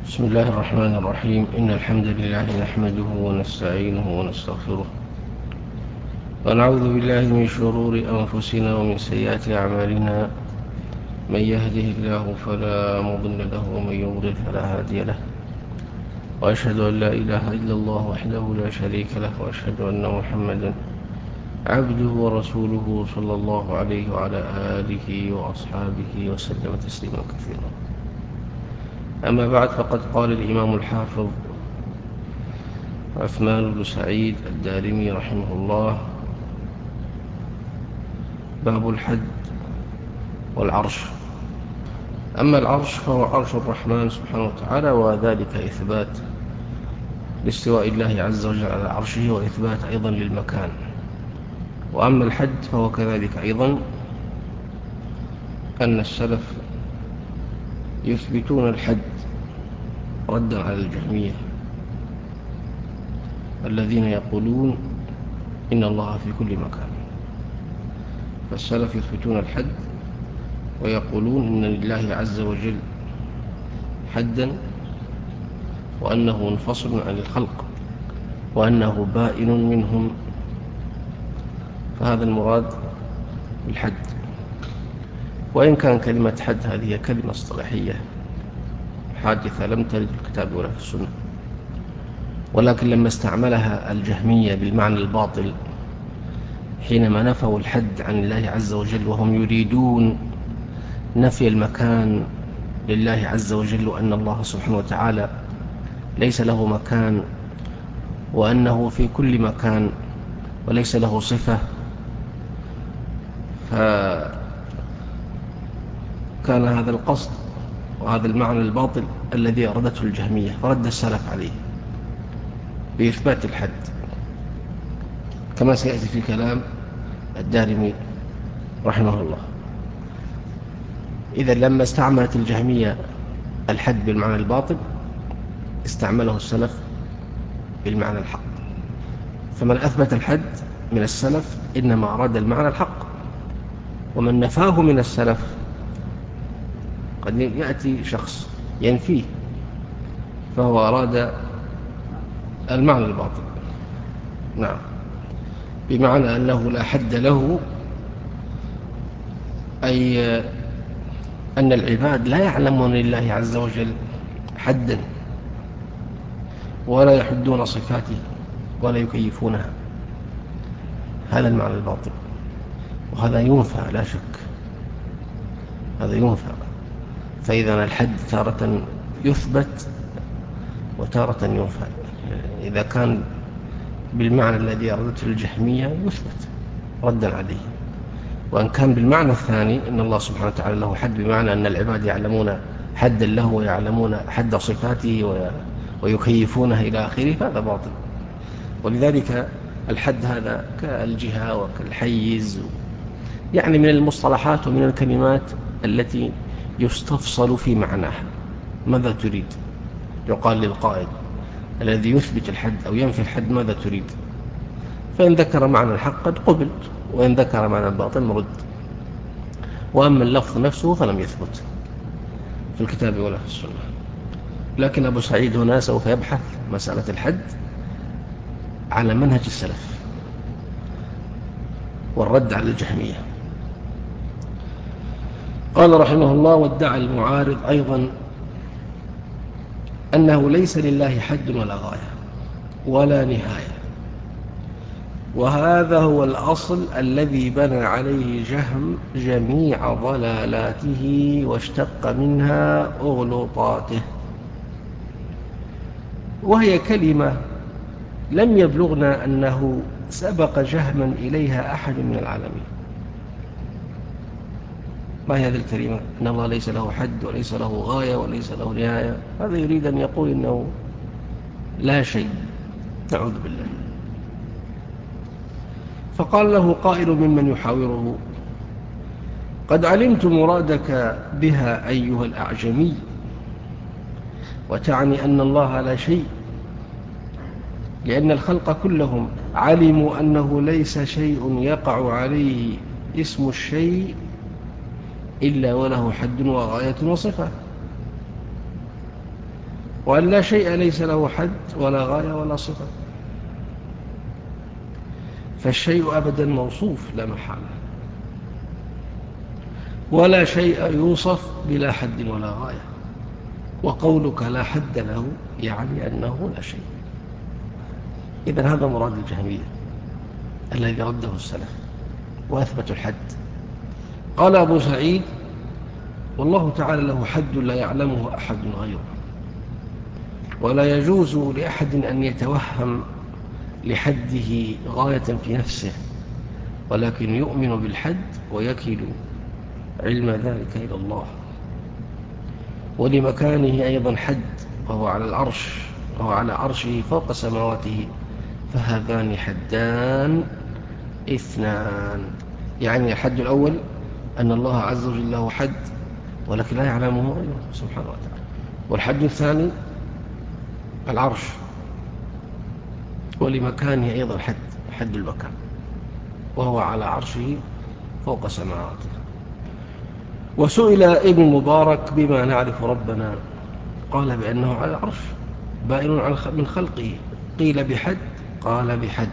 بسم الله الرحمن الرحيم. إن الحمد لله نحمده ونستعينه ونستغفره ونعوذ بالله من شرور أنفسنا ومن سيئات أعمالنا. من يهده الله فلا مضل له ومن يضلل فلا هادي له، وأشهد أن لا إله إلا الله وحده لا شريك له، وأشهد أن محمدا عبده ورسوله صلى الله عليه وعلى آله وأصحابه وسلم تسليما كثيرا. أما بعد، فقد قال الإمام الحافظ عثمان بن سعيد الدارمي رحمه الله: باب الحد والعرش. أما العرش فهو عرش الرحمن سبحانه وتعالى، وذلك إثبات لاستواء الله عز وجل على عرشه، وإثبات أيضا للمكان. وأما الحد فهو كذلك أيضا، أن السلف يثبتون الحد ردا على الجهمية الذين يقولون إن الله في كل مكان. فالسلف يثبتون الحد ويقولون إن لله عز وجل حدا، وأنه منفصل عن الخلق، وأنه بائن منهم. فهذا المراد بالحد. وإن كان كلمة حد هذه كلمة اصطلاحية حادثة لم ترد في الكتاب ولا في السنة، ولكن لما استعملها الجهمية بالمعنى الباطل حينما نفوا الحد عن الله عز وجل، وهم يريدون نفي المكان لله عز وجل، وأن الله سبحانه وتعالى ليس له مكان، وأنه في كل مكان وليس له صفة. فكان هذا القصد وهذا المعنى الباطل الذي أردته الجهمية، فرد السلف عليه بإثبات الحد، كما سيأتي في كلام الدارمي رحمه الله. إذا لما استعملت الجهمية الحد بالمعنى الباطل، استعمله السلف بالمعنى الحق. فمن أثبت الحد من السلف إنما أراد المعنى الحق، ومن نفاه من السلف قد يأتي شخص ينفيه، فهو أراد المعنى الباطل. نعم، بمعنى أنه لا حد له، أي أن العباد لا يعلمون لله عز وجل حدا، ولا يحدون صفاته ولا يكيفونها. هذا المعنى الباطل، وهذا ينفى لا شك، هذا ينفى. فإذا الحد تارة يثبت وتارة ينفى. إذا كان بالمعنى الذي أردته الجهمية يثبت ردا عليه، وأن كان بالمعنى الثاني أن الله سبحانه وتعالى له حد، بمعنى أن العباد يعلمون حدا له ويعلمون حد صفاته ويكيفونها إلى آخره، فهذا باطل. ولذلك الحد هذا كالجهة وكالحيز، يعني من المصطلحات ومن الكلمات التي يستفصل في معناها. ماذا تريد؟ يقال للقائل الذي يثبت الحد أو ينفي الحد: ماذا تريد؟ فإن ذكر معنى الحق قد قبل، وإن ذكر معنى الباطل رد. وأما اللفظ نفسه فلم يثبت في الكتاب ولا في السنة. لكن أبو سعيد هنا سوف يبحث مسألة الحد على منهج السلف والرد على الجهمية. قال رحمه الله: وادعى المعارض أيضا أنه ليس لله حد ولا غاية ولا نهاية، وهذا هو الأصل الذي بنى عليه جهم جميع ضلالاته واشتق منها أغلطاته. وهي كلمة لم يبلغنا أنه سبق جهما إليها أحد من العالمين. ما هي هذه الكلمة؟ إن الله ليس له حد وليس له غاية وليس له نهاية. هذا يريد أن يقول إنه لا شيء، نعوذ بالله. فقال له قائل ممن يحاوره: قد علمت مرادك بها أيها الأعجمي، وتعني أن الله لا شيء، لأن الخلق كلهم علموا أنه ليس شيء يقع عليه اسم الشيء إلا وله حد وغاية وصفة. وأن لا شيء ليس له حد ولا غاية ولا صفة، فالشيء أبدا موصوف لا محالة، ولا شيء يوصف بلا حد ولا غاية. وقولك لا حد له يعني أنه لا شيء. إذن هذا مراد الجهمية الذي رده السلف وأثبتوا الحد. قال أبو سعيد: والله تعالى له حد لا يعلمه أحد غيره، ولا يجوز لأحد أن يتوهم لحده غاية في نفسه، ولكن يؤمن بالحد ويكل علم ذلك إلى الله. ولمكانه أيضا حد، وهو على العرش، وهو على عرشه فوق سماواته، فهذان حدان اثنان. يعني الحد الأول أن الله عز وجل له حد ولكن لا يعلمه غيره سبحانه وتعالى. والحد الثاني العرش، ولمكانه أيضا حد المكان، وهو على عرشه فوق سماواته. وسئل ابن مبارك: بما نعرف ربنا؟ قال: بأنه على العرش بائن من خلقه. قيل: بحد؟ قال: بحد.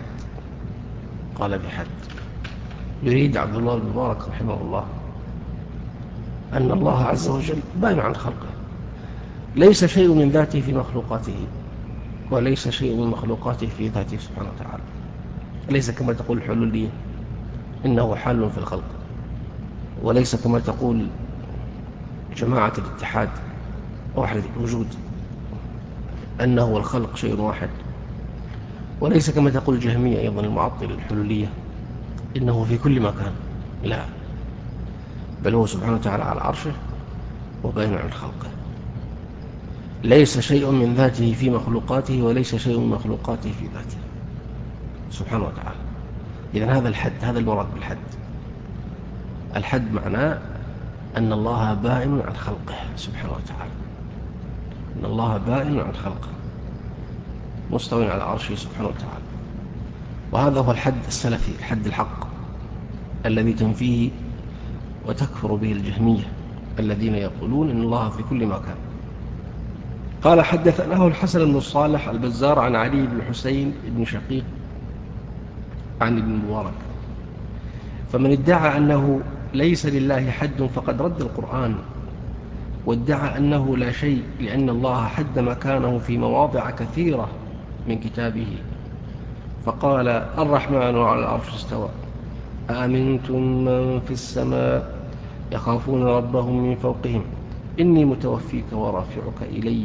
يريد عبد الله بن مبارك رحمه الله أن الله عز وجل بائن عن خلقه، ليس شيء من ذاته في مخلوقاته، وليس شيء من مخلوقاته في ذاته سبحانه وتعالى. ليس كما تقول الحلولية إنه حال في الخلق، وليس كما تقول جماعة الاتحاد وحدة الوجود أنه والخلق شيء واحد، وليس كما تقول الجهمية أيضا المعطل الحلولية إنه في كل مكان. لا، بل هو سبحانه وتعالى على عرشه وبائن عن خلقه. ليس شيء من ذاته في مخلوقاته، وليس شيء من مخلوقاته في ذاته سبحانه وتعالى. إذن هذا الحد، هذا المراد بالحد. الحد معناه أن الله بائن عن خلقه سبحانه وتعالى، أن الله بائن عن خلقه مستوٍ على عرشه سبحانه وتعالى. وهذا هو الحد السلفي، الحد الحق الذي تنفيه وتكفر به الجهمية الذين يقولون إن الله في كل مكان. قال: حدثناه الحسن بن الصالح البزار عن علي بن الحسين بن شقيق عن ابن مبارك: فمن ادعى أنه ليس لله حد فقد رد القرآن، وادعى أنه لا شيء، لأن الله حد مكانه في مواضع كثيرة من كتابه. فقال: الرحمن على العرش استوى، أأمنتم من في السماء يخافون ربهم من فوقهم إني متوفيك ورافعك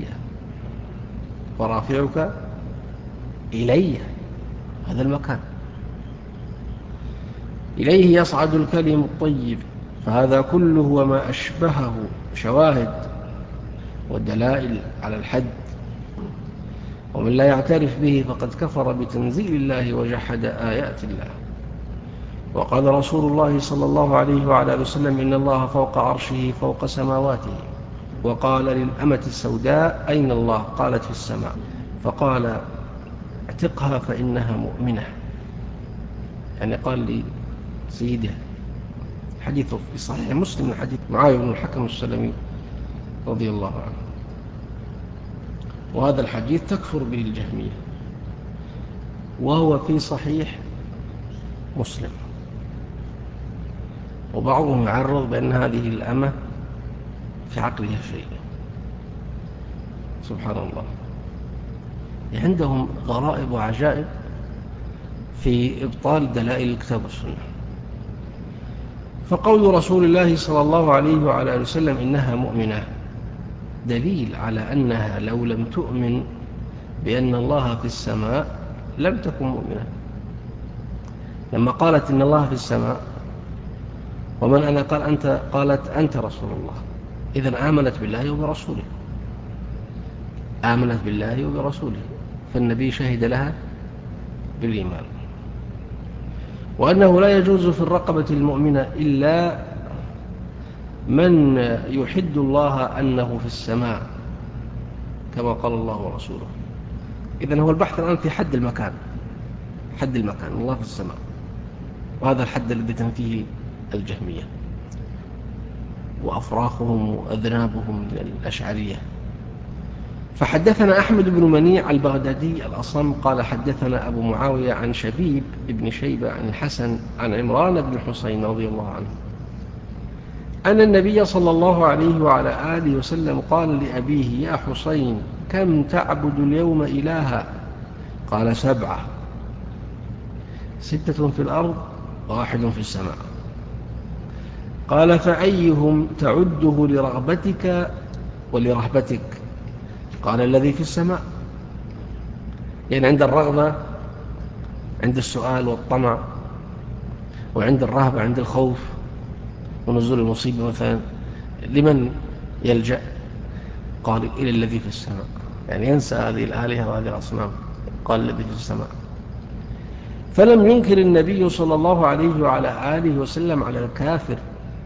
إلي. هذا المكان إليه يصعد الكلم الطيب. فهذا كله وما أشبهه شواهد ودلائل على الحد، ومن لا يعترف به فقد كفر بتنزيل الله وجحد آيات الله. وقال رسول الله صلى الله عليه وعلى آله وسلم: إن الله فوق عرشه فوق سماواته. وقال للأمة السوداء: أين الله؟ قالت: في السماء. فقال: اعتقها فإنها مؤمنة. يعني قال لسيده، حديثه في صحيح مسلم، حديث معاوية بن الحكم السلمي رضي الله عنه. وهذا الحديث تكفر به الجهمية، وهو في صحيح مسلم. وبعضهم يعرض بأن هذه الأمة في عقلها شيء، سبحان الله. عندهم غرائب وعجائب في إبطال دلائل الكتاب والسنة. فقول رسول الله صلى الله عليه وعلى آله وسلم إنها مؤمنة دليل على أنها لو لم تؤمن بأن الله في السماء لم تكن مؤمنة. لما قالت إن الله في السماء ومن أنا قالت أنت رسول الله، إذن آمنت بالله وبرسوله، آمنت بالله وبرسوله، فالنبي شهد لها بالإيمان. وأنه لا يجوز في الرقبة المؤمنة إلا من يحد الله أنه في السماء كما قال الله ورسوله. إذن هو البحث الآن في حد المكان، الله في السماء، وهذا الحد الذي تنفيه الجهمية وأفراخهم وأذنابهم من الأشعرية. فحدثنا أحمد بن منيع البغدادي الأصم قال حدثنا أبو معاوية عن شبيب بن شيبة عن الحسن عن عمران بن حسين رضي الله عنه أن النبي صلى الله عليه وعلى آله وسلم قال لأبيه: يا حسين، كم تعبد اليوم إلها؟ قال: 7، 6 في الأرض و1 في السماء. قال: فأيهم تعده لرغبتك ولرهبتك؟ قال: الذي في السماء. يعني عند الرغبة عند السؤال والطمع، وعند الرهبة عند الخوف ونزول المصيبة مثلا، لمن يلجأ؟ قال: إلى الذي في السماء. يعني ينسى هذه الآلهة وهذه الأصنام، قال: الذي في السماء. فلم ينكر النبي صلى الله عليه وعلى آله وسلم على الكافر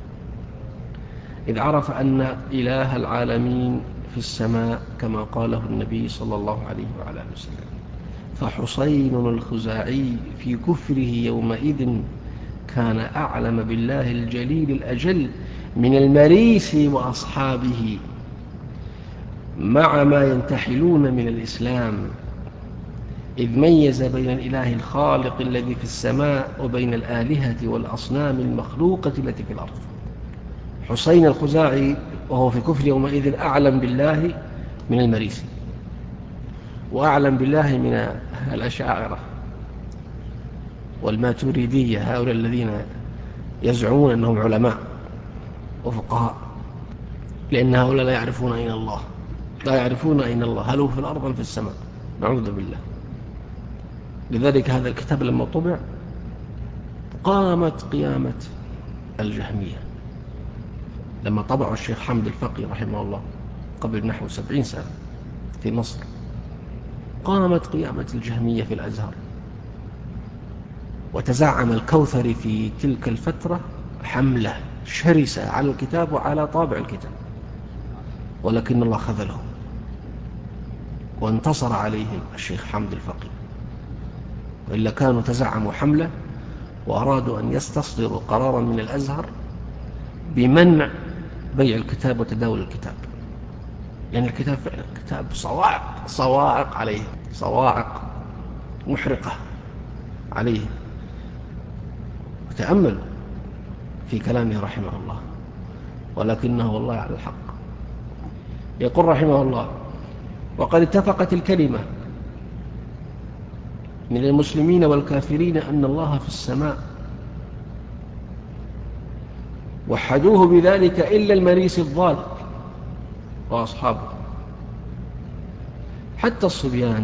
إذ عرف أن إله العالمين في السماء كما قاله النبي صلى الله عليه وعلى آله وسلم. فحسين الخزاعي في كفره يومئذ كان أعلم بالله الجليل الأجل من المريسي وأصحابه، مع ما ينتحلون من الإسلام، إذ ميز بين الإله الخالق الذي في السماء وبين الآلهة والأصنام المخلوقة التي في الأرض. حسين الخزاعي وهو في كفر يومئذ أعلم بالله من المريسي، وأعلم بالله من الأشاعرة والماتريدية، هؤلاء الذين يزعمون أنهم علماء وفقهاء، لأن هؤلاء لا يعرفون أين الله، لا يعرفون أين الله، هل هو في الأرض أم في السماء، نعوذ بالله. لذلك هذا الكتاب لما طبع قامت قيامة الجهمية. لما طبعه الشيخ حمد الفقي رحمه الله قبل نحو 70 سنة في مصر، قامت قيامة الجهمية في الأزهر. وتزعم الكوثري في تلك الفترة حملة شرسة على الكتاب وعلى طابع الكتاب، ولكن الله خذلهم وانتصر عليهم الشيخ حمد الفقي، وإلا كانوا تزعموا حملة وأرادوا أن يستصدروا قرارا من الأزهر بمنع بيع الكتاب وتداول الكتاب. يعني الكتاب فعلا كتاب صواعق عليه، صواعق محرقة عليه. وتأملوا في كلامه رحمه الله، ولكنه والله على الحق. يقول رحمه الله: وقد اتفقت الكلمة من المسلمين والكافرين أن الله في السماء، وحدوه بذلك إلا المريسي الضال وأصحابه. حتى الصبيان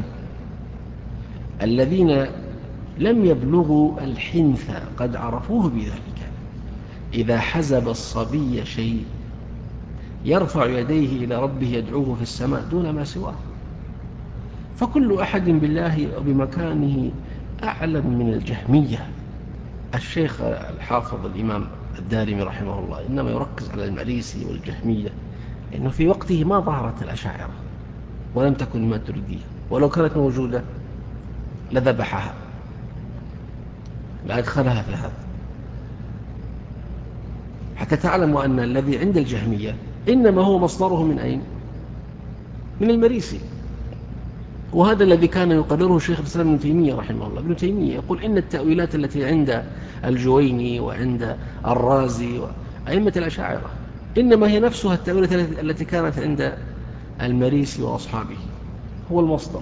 الذين لم يبلغوا الحنث قد عرفوه بذلك. إذا حزب الصبي شيء يرفع يديه إلى ربه يدعوه في السماء دون ما سواه. فكل أحد بالله وبمكانه أعلم من الجهمية. الشيخ الحافظ الإمام الدارمي رحمه الله إنما يركز على المريسي والجهمية، لأنه في وقته ما ظهرت الأشاعرة ولم تكن الماتريدية، ولو كانت موجودة لذبحها، لأدخلها في هذا، حتى تعلموا أن الذي عند الجهمية إنما هو مصدره من أين؟ من المريسي. وهذا الذي كان يقرره شيخ الإسلام ابن تيمية رحمه الله. ابن تيمية يقول إن التأويلات التي عند الجويني وعند الرازي وأئمة الأشاعرة إنما هي نفسها التأويلات التي كانت عند المريسي وأصحابه، هو المصدر.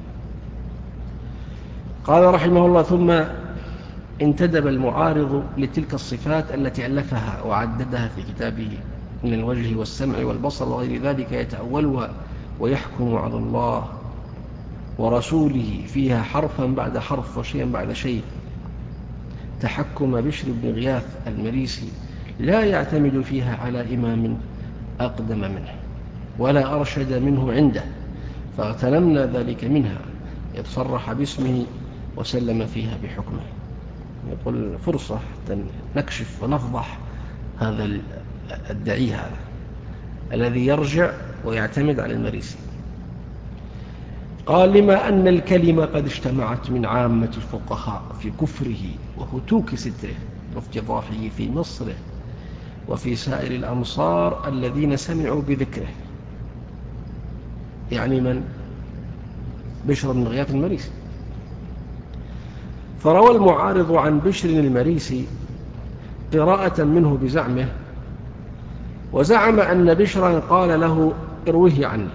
قال رحمه الله: ثم انتدب المعارض لتلك الصفات التي ألفها وعددها في كتابه من الوجه والسمع والبصر وغير ذلك، يتأولها ويحكم على الله ورسوله فيها حرفا بعد حرف وشيئا بعد شيء، تحكم بشر بن غياث المريسي لا يعتمد فيها على إمام أقدم منه ولا أرشد منه عنده، فاغتنمنا ذلك منها إذ صرح باسمه وسلم فيها بحكمه. يقول فرصة حتى نكشف ونفضح هذا الدعي هذا الذي يرجع ويعتمد على المريسي. قال: لما أن الكلمة قد اجتمعت من عامة الفقهاء في كفره وهتوك ستره وافتضاحه في مصره وفي سائر الأمصار الذين سمعوا بذكره. يعني من؟ بشر بن غياث المريسي. فروى المعارض عن بشر المريسي قراءة منه بزعمه، وزعم أن بشرا قال له ارويه عني،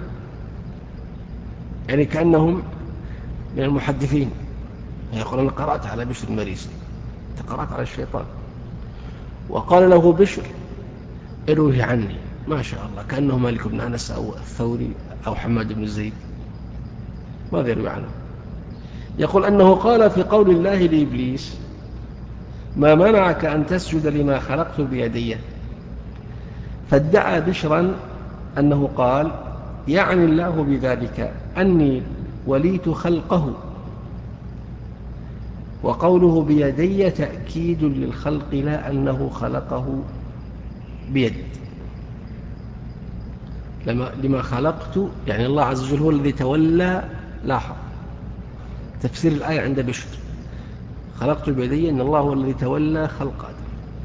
يعني كأنهم من المحدثين يقول أنا قرأت على بشر المريسي، أنت قرأت على الشيطان. وقال له بشر ارويه عني، ما شاء الله، كأنه مالك بن أنس أو الثوري أو حماد بن زيد. ماذا يروي عنه؟ يقول أنه قال في قول الله لإبليس ما منعك أن تسجد لما خلقت بيدي، فادعى بشرا أنه قال يعني الله بذلك أني وليت خلقه، وقوله بيدي تأكيد للخلق لا أنه خلقه بيد. لما خلقت يعني الله عز وجل هو الذي تولى. لاحظ تفسير الآية عند بشر، خلقت بيدي إن الله هو الذي تولى خلق آدم.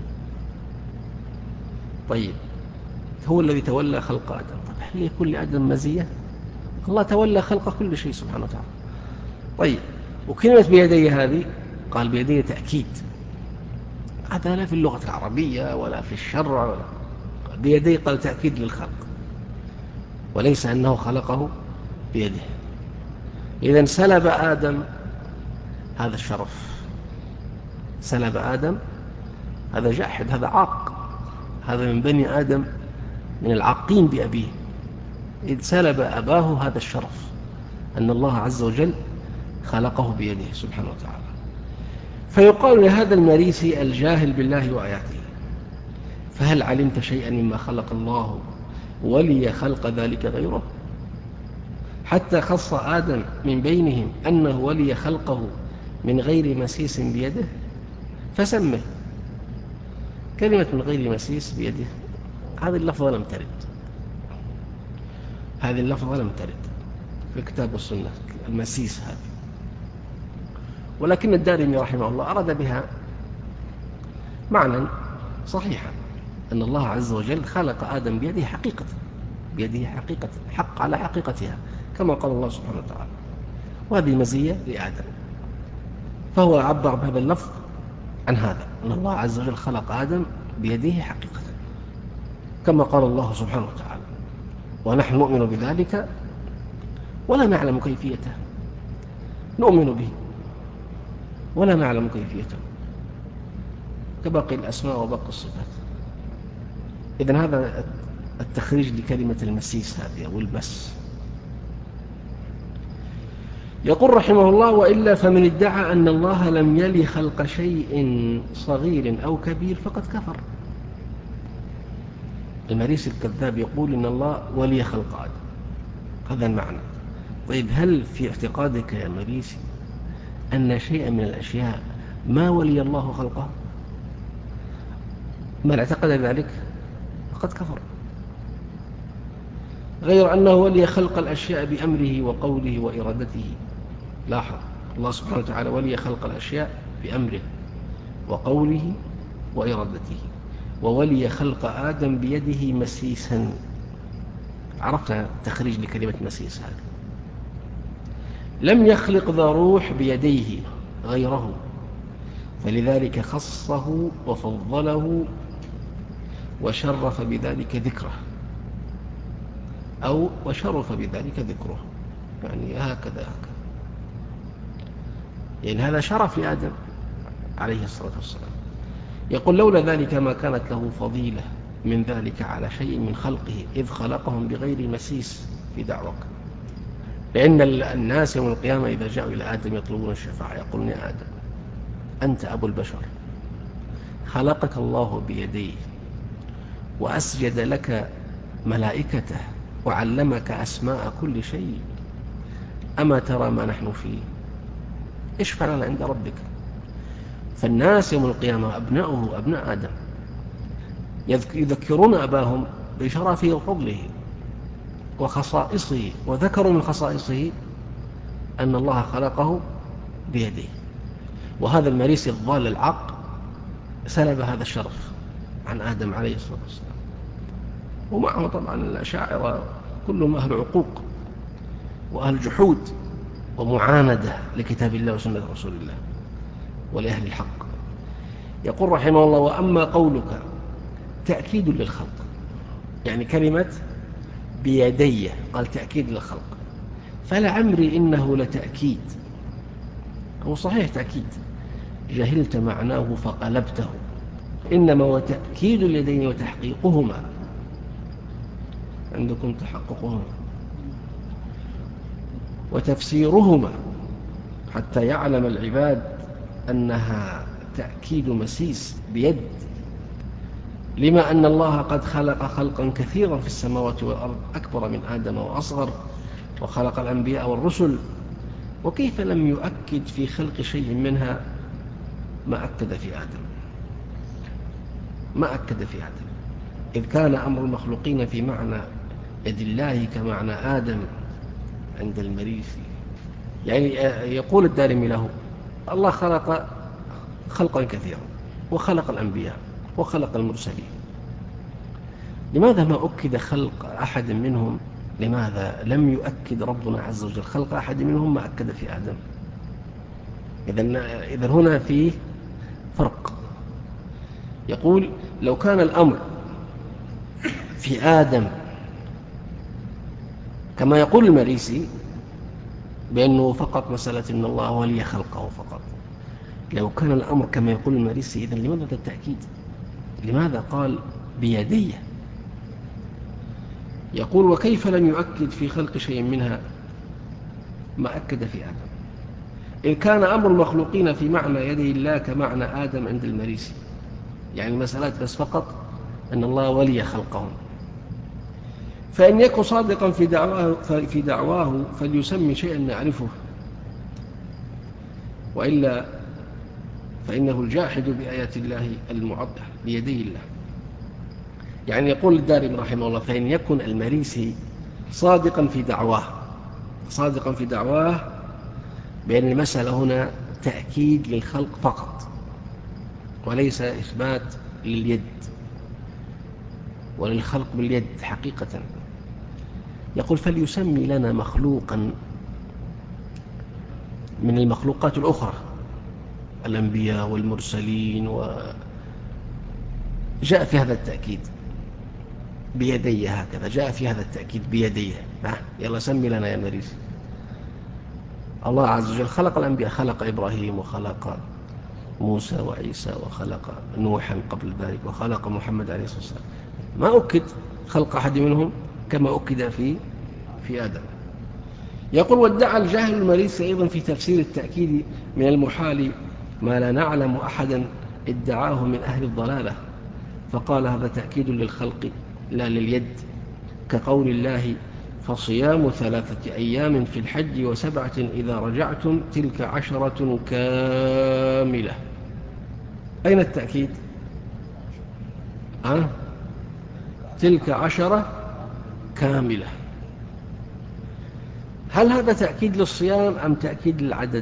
طيب هو الذي تولى خلق آدم، طيب هل يكون لآدم مزية؟ الله تولى خلق كل شيء سبحانه وتعالى. طيب وكلمة بيدي هذه قال بيدي تأكيد، هذا لا في اللغة العربية ولا في الشرع ولا بيدي، قال تأكيد للخلق وليس أنه خلقه بيده. إذن سلب آدم هذا الشرف، سلب آدم، هذا جاحد، هذا عاق، هذا من بني آدم من العاقين بأبيه، إذ سلب أباه هذا الشرف أن الله عز وجل خلقه بيده سبحانه وتعالى. فيقال لهذا المريسي الجاهل بالله وآياته فهل علمت شيئا مما خلق الله ولي خلق ذلك غيره؟ حتى خص آدم من بينهم أنه ولي خلقه من غير مسيس بيده. فسمه كلمة من غير مسيس بيده، هذه اللفظة لم ترد، هذه اللفظة لم ترد في الكتاب والسنة المسيس هذه، ولكن الدارمي رحمه الله أراد بها معنى صحيحا أن الله عز وجل خلق آدم بيده حقيقة، بيده حقيقة، حق على حقيقتها كما قال الله سبحانه وتعالى، وهذه مزية لآدم، فهو عبر بهذا اللفظ عن هذا أن الله عز وجل خلق آدم بيده حقيقة كما قال الله سبحانه وتعالى، ونحن نؤمن بذلك ولا نعلم كيفيته، نؤمن به ولا نعلم كيفيته كباقي الأسماء وباقي الصفات. إذن هذا التخريج لكلمة المسيس هذه أو المس. يقول رحمه الله وإلا فمن ادعى أن الله لم يلي خلق شيء صغير أو كبير فقد كفر. المريسي الكذاب يقول إن الله ولي خلق آدم، هذا المعنى. طيب هل في اعتقادك يا مريسي أن شيئا من الأشياء ما ولي الله خلقه؟ من اعتقد ذلك فقد كفر، غير أنه ولي خلق الأشياء بأمره وقوله وإرادته. لاحظ الله سبحانه وتعالى ولي خلق الأشياء بأمره وقوله وإرادته، وولي خلق آدم بيده مسيسا. عرفت تخريج لكلمة مسيس هذا؟ لم يخلق ذا روح بيديه غيره، فلذلك خصه وفضله وشرف بذلك ذكره، أو وشرف بذلك ذكره، يعني هكذا يعني هذا شرف لآدم عليه الصلاة والسلام. يقول لولا ذلك ما كانت له فضيلة من ذلك على شيء من خلقه، إذ خلقهم بغير مسيس في دعوك. لأن الناس يوم القيامة إذا جاءوا إلى آدم يطلبون الشفاعة يقولون يا آدم أنت أبو البشر، خلقك الله بيديه وأسجد لك ملائكته وعلمك أسماء كل شيء، أما ترى ما نحن فيه؟ اشفع لنا عند ربك. فالناس يوم القيامة أبناؤه أبناء آدم يذكرون أباهم بشرفه وفضله وخصائصه، وذكروا من خصائصه أن الله خلقه بيده. وهذا المريسي الضال العق سلب هذا الشرف عن آدم عليه الصلاة والسلام. ومعه طبعا الأشاعرة كلهم أهل عقوق وأهل جحود ومعاندة لكتاب الله وسنة رسول الله ولأهل الحق. يقول رحمه الله: وأما قولك تأكيد للخلق، يعني كلمة بيدي قال تأكيد للخلق، فلعمري إنه لتأكيد، هو صحيح تأكيد، جهلت معناه فقلبته، إنما هو تأكيد اليدين وتحقيقهما، عندكم تحققهما وتفسيرهما، حتى يعلم العباد أنها تأكيد مسيس بيد، لما أن الله قد خلق خلقا كثيرا في السماوات والأرض أكبر من آدم وأصغر، وخلق الأنبياء والرسل، وكيف لم يؤكد في خلق شيء منها ما أكد في آدم، ما أكد في آدم، إذ كان أمر المخلوقين في معنى يد الله كمعنى آدم عند المريسي. يعني يقول الدارمي له: الله خلق خلقا كثيرا، وخلق الأنبياء وخلق المرسلين، لماذا ما أكد خلق أحد منهم؟ لماذا لم يؤكد ربنا عز وجل خلق أحد منهم ما أكد في آدم؟ إذن هنا فيه فرق. يقول: لو كان الأمر في آدم كما يقول المريسي بأنه فقط مسألة إن الله ولي خلقه فقط، لو كان الأمر كما يقول المريسي، إذن لماذا هذا التأكيد؟ لماذا قال بيديه؟ يقول: وكيف لم يؤكد في خلق شيء منها ما أكد في آدم، إن كان أمر المخلوقين في معنى يدي الله كمعنى آدم عند المريسي، يعني مسألة بس فقط أن الله ولي خلقهم. فإن يكن صادقا في دعواه فليسمي شيئا نعرفه، وإلا فإنه الجاحد بآيات الله المعطلة بيدي الله. يعني يقول الدارمي رحمه الله: فإن يكن المريسي صادقا في دعواه بأن المسألة هنا تأكيد للخلق فقط وليس إثبات لليد وللخلق باليد حقيقة، يقول: فليسمي لنا مخلوقا من المخلوقات الأخرى، الأنبياء والمرسلين، وجاء في هذا التأكيد بيدي، هكذا جاء في هذا التأكيد بيدي. يلا سمي لنا يا مريس. الله عز وجل خلق الأنبياء، خلق إبراهيم وخلق موسى وعيسى وخلق نوحا قبل ذلك وخلق محمد عليه الصلاة والسلام، ما أكد خلق أحد منهم كما أكد في آدم. يقول: وادعى الجاهل المريسي أيضا في تفسير التأكيد من المحال ما لا نعلم أحدا ادعاه من أهل الضلالة، فقال: هذا تأكيد للخلق لا لليد، كقول الله: فصيام 3 أيام في الحج و7 إذا رجعتم تلك 10 كاملة. أين التأكيد؟ تلك 10 كاملة. هل هذا تأكيد للصيام أم تأكيد للعدد؟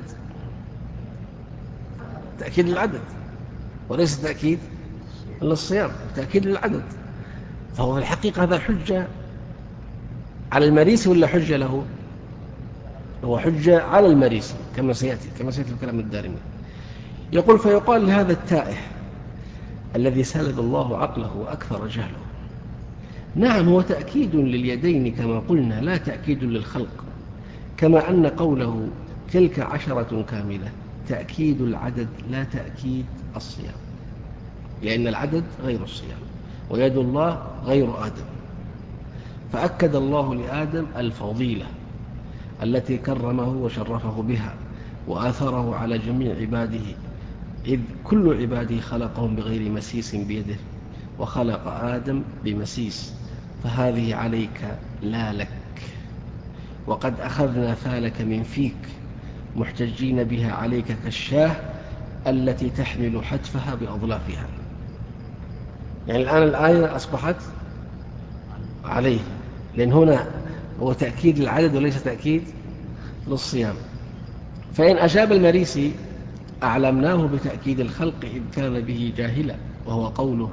تأكيد للعدد وليس تأكيد للصيام، تأكيد للعدد. فهو في الحقيقة هذا حجة على المريسي ولا حجة له؟ هو حجة على المريسي كما سيأتي في كلام الدارمي. يقول: فيقال لهذا التائه الذي سلب الله عقله وأكثر جهله: نعم، هو تأكيد لليدين كما قلنا، لا تأكيد للخلق، كما أن قوله تلك 10 كاملة تأكيد العدد لا تأكيد الصيام، لأن العدد غير الصيام ويد الله غير آدم. فأكد الله لآدم الفضيلة التي كرمه وشرفه بها وآثره على جميع عباده، إذ كل عباده خلقهم بغير مسيس بيده، وخلق آدم بمسيس، فهذه عليك لا لك، وقد أخذنا فالك من فيك محتجين بها عليك كالشاه التي تحمل حتفها بأضلافها. يعني الآن الآية أصبحت عليه، لأن هنا هو تأكيد العدد وليس تأكيد للصيام. فإن أجاب المريسي أعلمناه بتأكيد الخلق إذ كان به جاهلا، وهو قوله: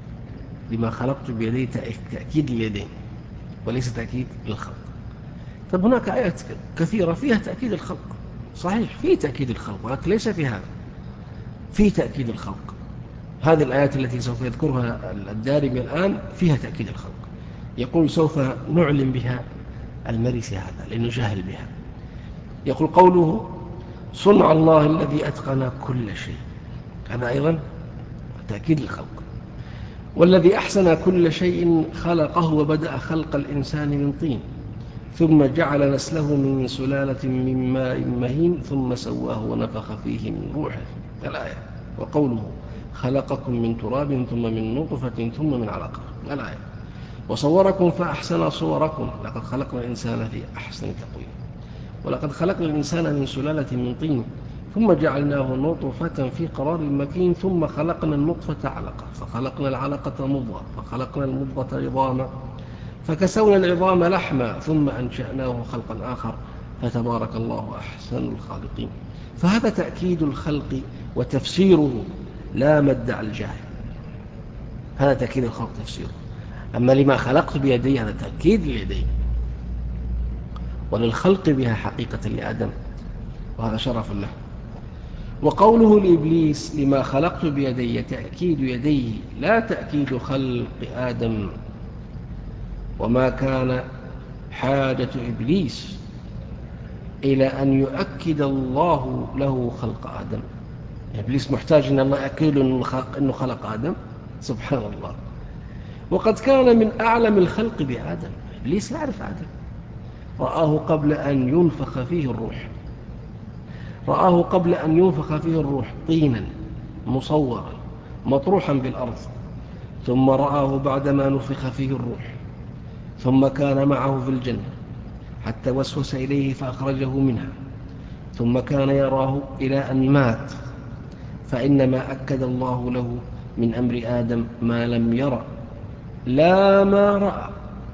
لما خلقت بيدي تأكيد اليدين وليس تأكيد للخلق، طب هناك آيات كثيرة فيها تأكيد الخلق، صحيح في تأكيد الخلق، ولكن ليس في هذا، في تأكيد الخلق. هذه الآيات التي سوف يذكرها الدارمي الآن فيها تأكيد الخلق. يقول سوف نعلم بها المريسي هذا لأنه جاهل بها. يقول قوله صنع الله الذي أتقن كل شيء، هذا أيضا تأكيد الخلق. والذي أحسن كل شيء خلقه وبدأ خلق الإنسان من طين ثم جعل نسله من سلالة من ماء مهين ثم سواه ونفخ فيه من روحه، الآية. وقوله خلقكم من تراب ثم من نطفة ثم من علقة، الآية. وصوركم فأحسن صوركم، لقد خلقنا الإنسان في أحسن تقويم. ولقد خلقنا الإنسان من سلالة من طين ثم جعلناه نطفة في قرار مكين ثم خلقنا النطفة علقة فخلقنا العلقة مضغة فخلقنا المضغة عظاما فكسونا العظام لحما ثم أنشأناه خلقا آخر فتبارك الله أحسن الخالقين. فهذا تأكيد الخلق وتفسيره لا مدع الجاهل، هذا تأكيد الخلق تفسيره. أما لما خلقت بيدي هذا تأكيد اليدين وللخلق بها حقيقة لآدم، وهذا شرف له. وقوله لإبليس لما خلقت بيدي تأكيد يديه لا تأكيد خلق آدم. وما كان حاجة إبليس إلى أن يؤكد الله له خلق آدم. إبليس محتاج أن الله يأكد أنه خلق آدم؟ سبحان الله. وقد كان من أعلم الخلق بآدم، إبليس يعرف آدم، رآه قبل أن ينفخ فيه الروح، رآه قبل أن ينفخ فيه الروح طينا مصورا مطروحا بالأرض، ثم رآه بعدما نفخ فيه الروح، ثم كان معه في الجنة حتى وسوس إليه فأخرجه منها، ثم كان يراه إلى أن مات. فإنما أكد الله له من أمر آدم ما لم يرى لا ما رأى.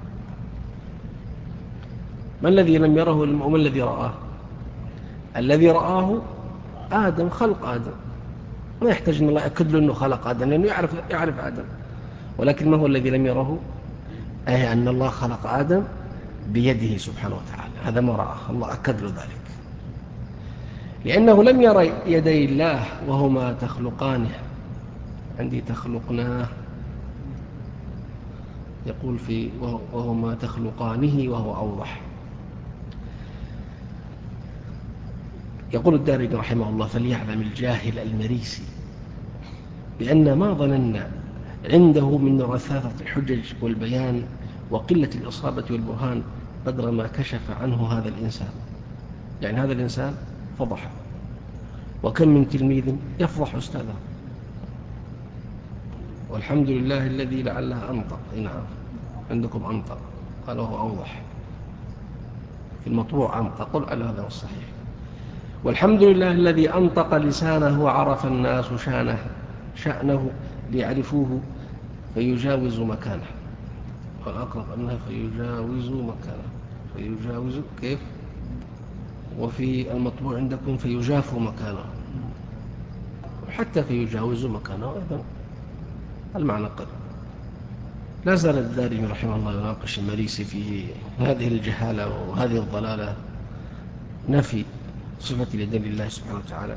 ما الذي لم يره وما الذي رآه؟ الذي رآه آدم، خلق آدم، ما يحتاج أن الله يأكد له أنه خلق آدم لأنه يعرف آدم. ولكن ما هو الذي لم يره؟ أي أن الله خلق آدم بيده سبحانه وتعالى، هذا ما رآه، الله أكد له ذلك، لأنه لم يرى يدي الله وهما تخلقانه. عندي تخلقناه، يقول في وهما تخلقانه وهو أوضح. يقول الدارمي رحمه الله فليعلم الجاهل المريسي بأن ما ظننا عنده من رثاثة الحجج والبيان وقلة الإصابة والبرهان قدر ما كشف عنه هذا الإنسان. يعني هذا الإنسان فضح، وكم من تلميذ يفضح أستاذه. والحمد لله الذي لعلها أنطق، نعم عندكم أنطق، قال وهو أوضح، في المطبوع أنطق، قل على هذا الصحيح. والحمد لله الذي أنطق لسانه وعرف الناس شأنه ليعرفوه فيجاوز مكانه. والأقرب أنها فيجاوز مكانه، فيجاوز كيف؟ وفي المطبوع عندكم فيجاف مكانه، حتى فيجاوز مكانه أيضا المعنى قريب. لا زال الدارمي رحمه الله يناقش المريسي في هذه الجهالة وهذه الضلالة، نفي صفة اليدين لله سبحانه وتعالى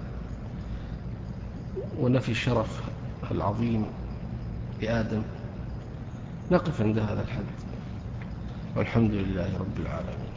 ونفي الشرف العظيم لآدم. نقف عند هذا الحد، والحمد لله رب العالمين.